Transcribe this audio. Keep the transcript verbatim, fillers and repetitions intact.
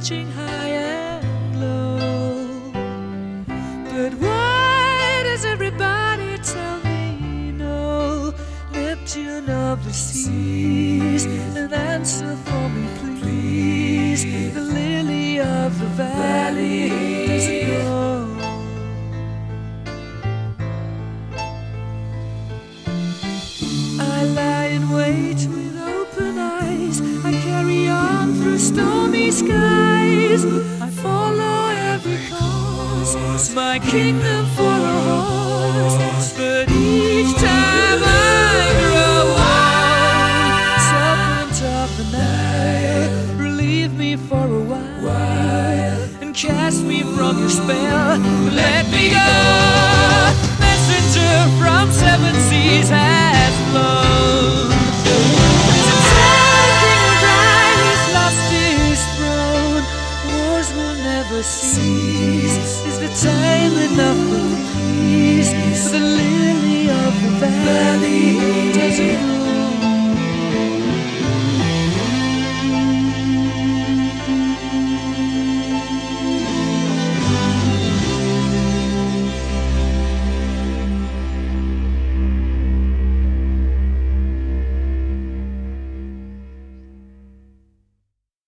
reaching high and low. But why does everybody tell me no? Neptune of the seas, an answer for me please. The lily of the valley doesn't grow. I lie in wait with open eyes, I carry on through stormy skies. I follow every cause, my kingdom for a horse. But each time I grow old, serpent of the Nile, relieve me for a while and cast me from your spell.